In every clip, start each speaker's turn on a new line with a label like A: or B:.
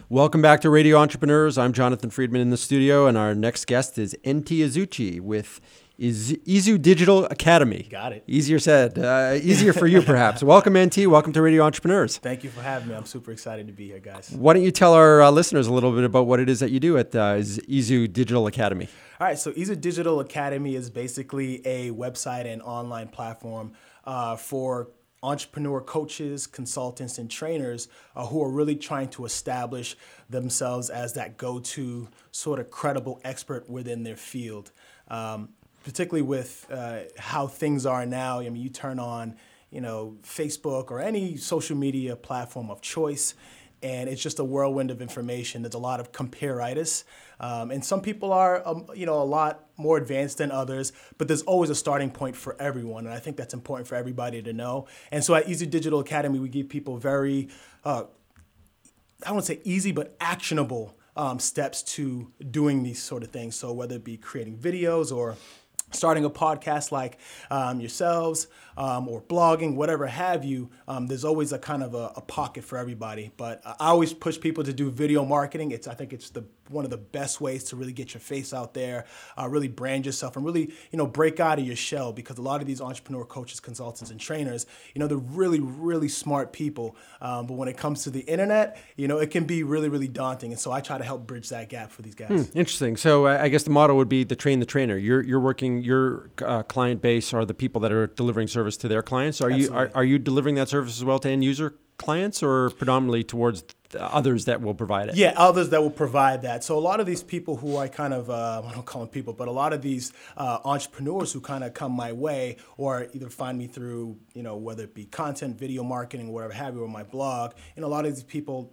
A: Welcome back to Radio Entrepreneurs. I'm Jonathan Friedman in the studio, and our next guest is NT Izuchi with Izu Digital Academy.
B: Got it.
A: Easier said, easier for you perhaps. Welcome, NT. Welcome to Radio Entrepreneurs.
B: Thank you for having me. I'm super excited to be here, guys.
A: Why don't you tell our listeners a little bit about what it is that you do at Izu Digital Academy?
B: All right, so Izu Digital Academy is basically a website and online platform for entrepreneur coaches, consultants, and trainers who are really trying to establish themselves as that go-to sort of credible expert within their field. Particularly with how things are now. I mean, you turn on, Facebook or any social media platform of choice, and it's just a whirlwind of information. There's a lot of compare-itis. And some people are, a lot more advanced than others, but there's always a starting point for everyone. And I think that's important for everybody to know. And so at Izu Digital Academy, we give people very, I won't say easy, but actionable steps to doing these sort of things. So whether it be creating videos or starting a podcast like yourselves or blogging, whatever have you, there's always a kind of a pocket for everybody. But I always push people to do video marketing. I think it's one of the best ways to really get your face out there, really brand yourself, and really break out of your shell. Because a lot of these entrepreneur coaches, consultants, and trainers, they're really, really smart people. But when it comes to the internet, it can be really, really daunting. And so I try to help bridge that gap for these guys.
A: Interesting. So I guess the motto would be the train the trainer. You're working. Your client base are the people that are delivering service to their clients. Are you delivering that service as well to end user clients, or predominantly towards others that will provide it?
B: Yeah, others that will provide that. So a lot of these people who I kind of, I don't call them people, but a lot of these entrepreneurs who kind of come my way or either find me through, whether it be content, video marketing, whatever have you, or my blog, a lot of these people,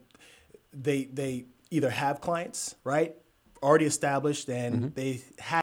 B: they either have clients, right, already established, and they have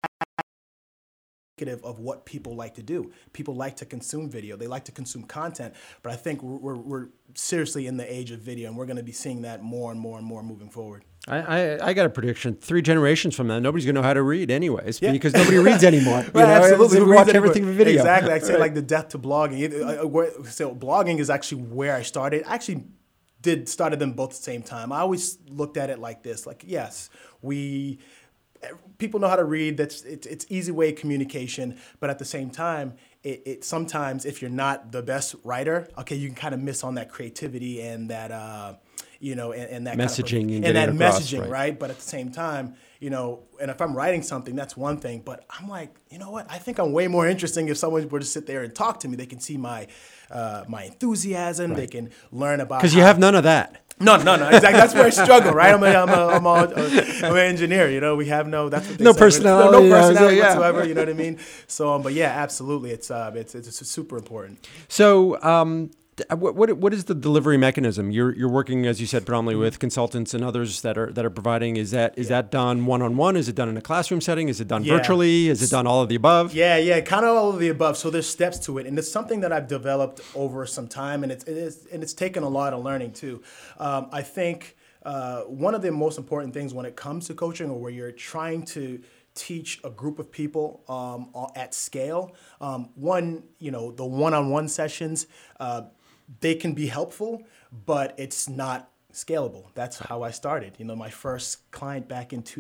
B: of what people like to do. People like to consume video. They like to consume content. But I think we're seriously in the age of video, and we're going to be seeing that more and more and more moving forward.
A: I got a prediction. 3 generations from now, nobody's going to know how to read anyways, because nobody reads anymore.
B: Absolutely.
A: We watch everything for video.
B: Exactly. I say like the death to blogging. So blogging is actually where I started. I actually started them both at the same time. I always looked at it like this. Like, yes, people know how to read. It's easy way of communication, but at the same time, it sometimes if you're not the best writer, okay, you can kind of miss on that creativity and that and that
A: messaging
B: kind of, and that messaging, right? But at the same time, and if I'm writing something, that's one thing. But I'm like, what? I think I'm way more interesting if someone were to sit there and talk to me. They can see my enthusiasm. Right. They can learn about
A: because you have none of that.
B: No, exactly. That's where I struggle, right? I'm an engineer. We have that's what they
A: no
B: say.
A: Personality,
B: no personality whatsoever. You know what I mean? So, but yeah, absolutely, it's super important.
A: So, what is the delivery mechanism? You're working, as you said, predominantly with consultants and others that are providing. Is that done one-on-one? Is it done in a classroom setting? Is it done virtually? Is it done all of the above?
B: Yeah, kind of all of the above. So there's steps to it, and it's something that I've developed over some time, and it's taken a lot of learning too. I think one of the most important things when it comes to coaching, or where you're trying to teach a group of people at scale, the one-on-one sessions. They can be helpful, but it's not scalable. That's how I started. My first client back in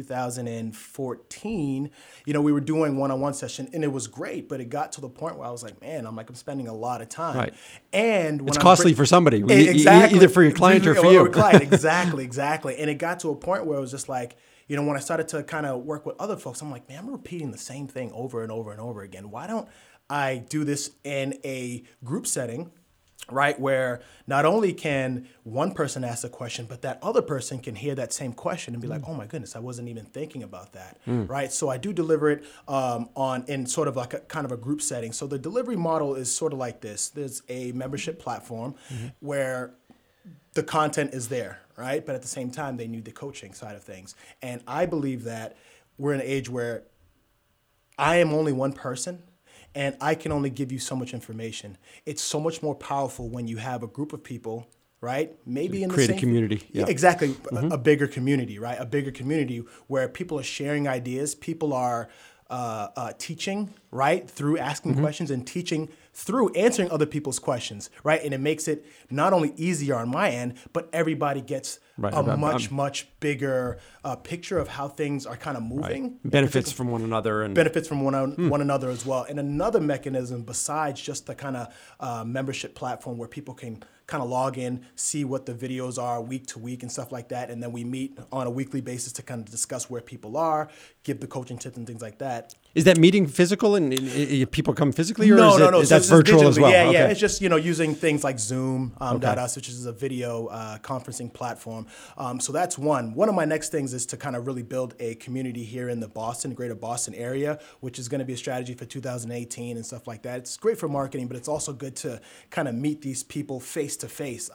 B: 2014, we were doing one-on-one session, and it was great, but it got to the point where I was like, man, I'm spending a lot of time.
A: Right.
B: And
A: it's costly for somebody,
B: exactly,
A: either for your client or for you.
B: Exactly. And it got to a point where it was just like, when I started to kind of work with other folks, I'm like, man, I'm repeating the same thing over and over and over again. Why don't I do this in a group setting, right, where not only can one person ask a question, but that other person can hear that same question and be like, oh my goodness, I wasn't even thinking about that, right? So I do deliver it in sort of like a kind of a group setting. So the delivery model is sort of like this. There's a membership platform where the content is there, right? But at the same time, they need the coaching side of things. And I believe that we're in an age where I am only one person, and I can only give you so much information. It's so much more powerful when you have a group of people, right? Maybe in the same...
A: Create a community.
B: Yeah. Exactly. A bigger community, right? A bigger community where people are sharing ideas. People are teaching, right, through asking questions and teaching through answering other people's questions, right? And it makes it not only easier on my end, but everybody gets a much bigger picture of how things are kind of moving.
A: Right. Benefits from one another. And
B: benefits from one another as well. And another mechanism besides just the kind of membership platform where people can kind of log in, see what the videos are week to week and stuff like that. And then we meet on a weekly basis to kind of discuss where people are, give the coaching tips and things like that.
A: Is that meeting physical and people come physically, or
B: no.
A: Is that virtual as well?
B: Yeah. It's just, using things like Zoom, .us, which is a video conferencing platform. So that's one. One of my next things is to kind of really build a community here in the greater Boston area, which is going to be a strategy for 2018 and stuff like that. It's great for marketing, but it's also good to kind of meet these people face to face.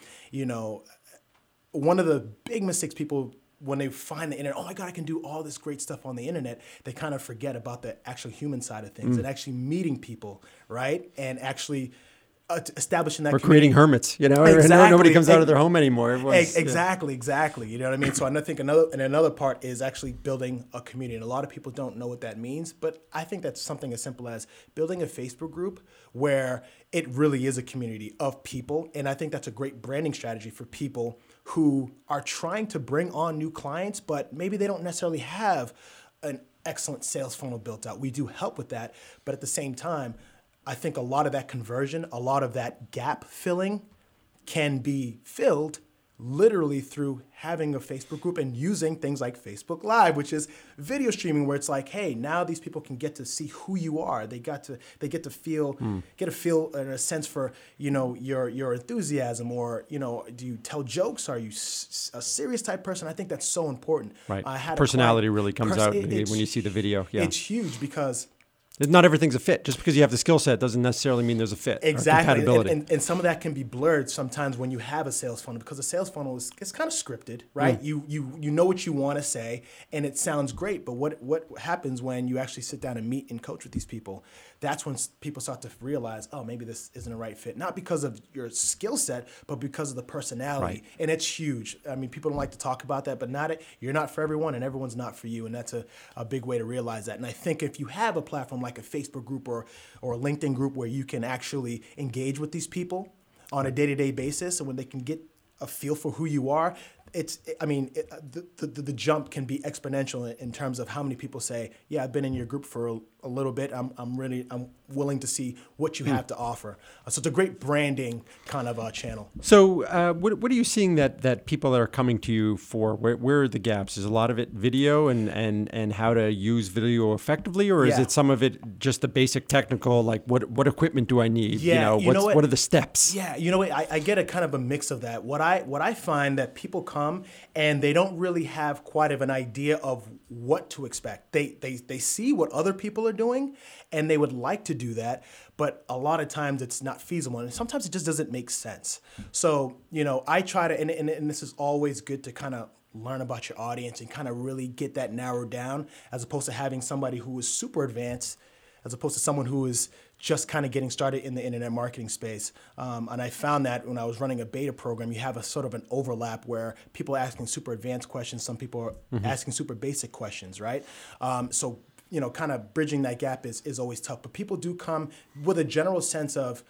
B: One of the big mistakes people, when they find the internet, oh my God, I can do all this great stuff on the internet, they kind of forget about the actual human side of things and actually meeting people, right? And actually establishing that
A: community. Creating hermits,
B: Exactly.
A: Nobody comes out of their home anymore.
B: Exactly. You know what I mean? So I think another part is actually building a community. And a lot of people don't know what that means, but I think that's something as simple as building a Facebook group where it really is a community of people. And I think that's a great branding strategy for people who are trying to bring on new clients, but maybe they don't necessarily have an excellent sales funnel built out. We do help with that, but at the same time, I think a lot of that conversion, a lot of that gap filling can be filled literally through having a Facebook group and using things like Facebook Live, which is video streaming, where it's like, hey, now these people can get to see who you are. They get to feel and a sense for, your enthusiasm, or, do you tell jokes? Are you a serious type person? I think that's so important.
A: Right. Personality really comes out when you see the video. Yeah.
B: It's huge because
A: not everything's a fit. Just because you have the skill set doesn't necessarily mean there's a fit.
B: Exactly.
A: Or compatibility.
B: And some of that can be blurred sometimes when you have a sales funnel, because a sales funnel it's kind of scripted, right? You know what you want to say and it sounds great, but what happens when you actually sit down and meet and coach with these people? That's when people start to realize, oh, maybe this isn't a right fit. Not because of your skill set, but because of the personality. Right. And it's huge. I mean, people don't like to talk about that, but you're not for everyone and everyone's not for you. And that's a big way to realize that. And I think if you have a platform like a Facebook group or a LinkedIn group where you can actually engage with these people on a day-to-day basis, and when they can get a feel for who you are, the jump can be exponential in terms of how many people say, yeah, I've been in your group for a little bit. I'm willing to see what you have to offer. So it's a great branding kind of channel.
A: So what are you seeing that people are coming to you for? Where are the gaps? Is a lot of it video and how to use video effectively, or is it some of it just the basic technical, like what equipment do I need?
B: Yeah,
A: what are the steps?
B: Yeah, I get a kind of a mix of that. What I find that people come and they don't really have quite of an idea of what to expect. They see what other people are doing and they would like to do that, but a lot of times it's not feasible and sometimes it just doesn't make sense. So, I try to, and this is always good to kind of learn about your audience and kind of really get that narrowed down, as opposed to having somebody who is super advanced, as opposed to someone who is just kind of getting started in the internet marketing space. And I found that when I was running a beta program, you have a sort of an overlap where people are asking super advanced questions, some people are asking super basic questions, right? So kind of bridging that gap is always tough. But people do come with a general sense of,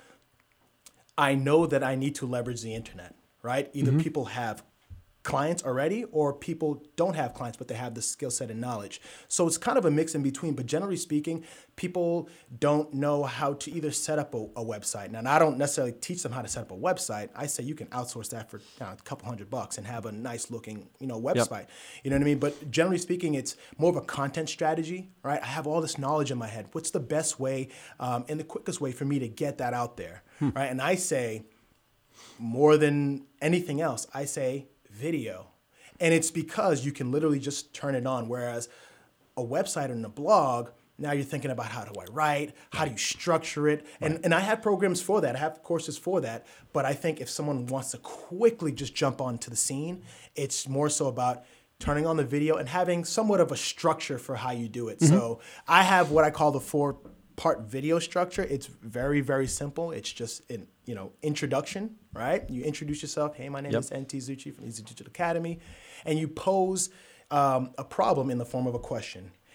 B: I know that I need to leverage the internet, right? Either people have clients already, or people don't have clients, but they have the skill set and knowledge. So it's kind of a mix in between, but generally speaking, people don't know how to either set up a website. Now, I don't necessarily teach them how to set up a website. I say you can outsource that for a couple $100 and have a nice looking, website. Yep. You know what I mean? But generally speaking, it's more of a content strategy, right? I have all this knowledge in my head. What's the best way and the quickest way for me to get that out there, right? And I say, more than anything else, I say, video. And it's because you can literally just turn it on. Whereas a website and a blog, now you're thinking about how do I write? How do you structure it? And I have programs for that. I have courses for that. But I think if someone wants to quickly just jump onto the scene, it's more so about turning on the video and having somewhat of a structure for how you do it. So I have what I call the 4-part video structure. It's very, very simple. It's just an introduction, right? You introduce yourself. Hey, my name is NT Zucci from Easy Digital Academy. And you pose a problem in the form of a question.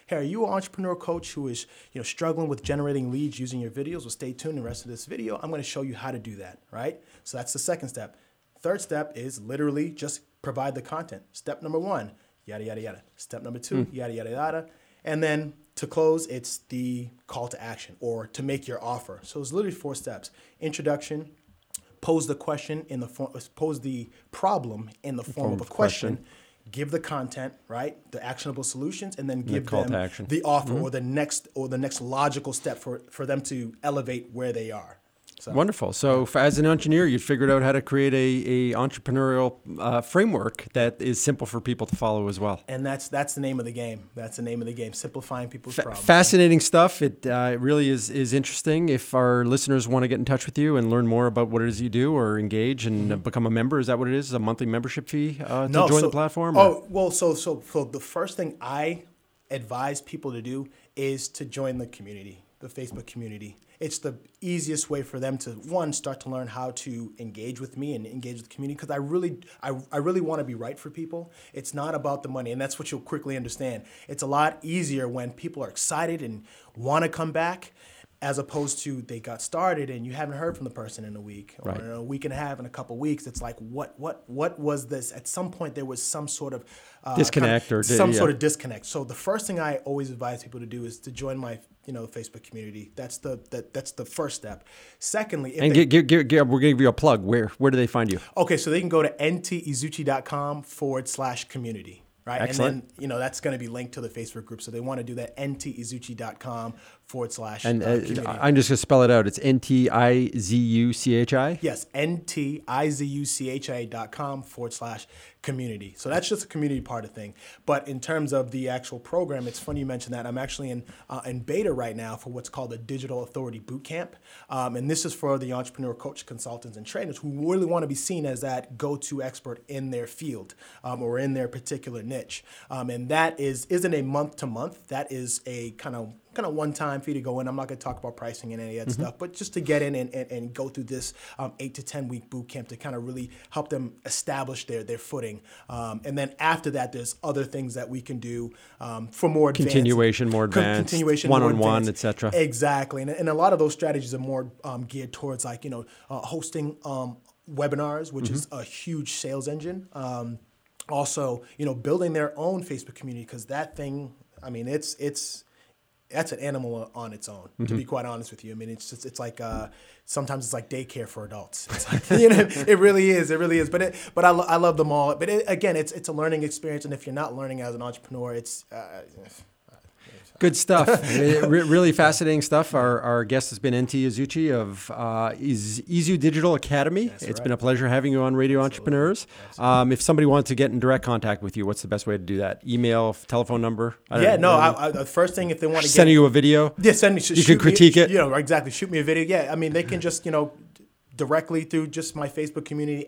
B: hey, are you an entrepreneur coach who is struggling with generating leads using your videos? Well, stay tuned. The rest of this video, I'm going to show you how to do that, right? So that's the second step. Third step is literally just provide the content. Step number 1, yada, yada, yada. Step number 2, yada, yada, yada. And then to close, it's the call to action or to make your offer. So it's literally 4 steps. Introduction, pose the question in the form, pose the problem in the form of a question. Give the content, right? The actionable solutions, and then give them the offer or the next logical step for them to elevate where they are. So.
A: Wonderful. So as an engineer, you figured out how to create a entrepreneurial framework that is simple for people to follow as well.
B: And that's the name of the game. That's the name of the game, simplifying people's problems.
A: Fascinating stuff. It really is interesting. If our listeners want to get in touch with you and learn more about what it is you do or engage and become a member, is that what it is? A monthly membership fee to join the platform?
B: So the first thing I advise people to do is to join the community, the Facebook community. It's the easiest way for them to, one, start to learn how to engage with me and engage with the community, because I really want to be right for people. It's not about the money, and that's what you'll quickly understand. It's a lot easier when people are excited and want to come back, as opposed to they got started and you haven't heard from the person in a week or in a week and a half, in a couple of weeks. It's like, what was this? At some point, there was some sort of
A: disconnect
B: sort of disconnect. So the first thing I always advise people to do is to join my Facebook community. That's the first step. Secondly,
A: we're going to give you a plug. Where do they find you?
B: Okay, so they can go to ntizuchi.com/community. Right.
A: Excellent.
B: And then, that's going to be linked to the Facebook group. So they want to do that, ntizuchi.com/.
A: And I'm just going to spell it out. It's NTIZUCHI?
B: Yes, ntizuchi.com/community. So that's just a community part of thing. But in terms of the actual program, it's funny you mentioned that. I'm actually in beta right now for what's called the Digital Authority Bootcamp. And this is for the entrepreneur coach, consultants, and trainers who really want to be seen as that go-to expert in their field or in their particular niche. And that isn't a month-to-month. That is a kind of one-time fee to go in. I'm not going to talk about pricing and any of that stuff, but just to get in and go through this 8 to 10 week boot camp to kind of really help them establish their footing. And then after that, there's other things that we can do for more advanced.
A: More advanced, one-on-one, etc.
B: Exactly. And a lot of those strategies are more geared towards hosting webinars, which is a huge sales engine. Also, building their own Facebook community, because that thing, that's an animal on its own, to be quite honest with you. I mean, it's like sometimes it's like daycare for adults. It's like, it really is. But I love them all. But again, it's a learning experience, and if you're not learning as an entrepreneur, it's
A: good stuff. Really fascinating stuff. Our guest has been NT Izuchi of Izu Digital Academy. It's been a pleasure having you on Radio Entrepreneurs. If somebody wants to get in direct contact with you, what's the best way to do that? Email, telephone number?
B: The first thing, if they want to
A: send you a video.
B: Yeah, send me.
A: You can critique it.
B: Exactly. Shoot me a video. Yeah, I mean, they can just directly through just my Facebook community,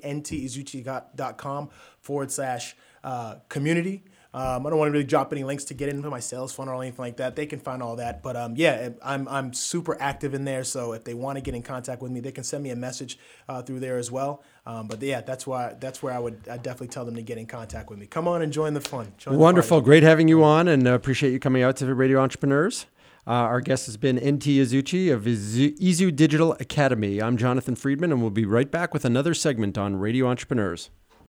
B: ntizuchi.com/community. I don't want to really drop any links to get into my sales funnel or anything like that. They can find all that. But I'm super active in there. So if they want to get in contact with me, they can send me a message through there as well. That's where I'd definitely tell them to get in contact with me. Come on and join the fun.
A: Wonderful. Great having you on, and appreciate you coming out to Radio Entrepreneurs. Our guest has been NT Izuchi of Izu Digital Academy. I'm Jonathan Friedman, and we'll be right back with another segment on Radio Entrepreneurs.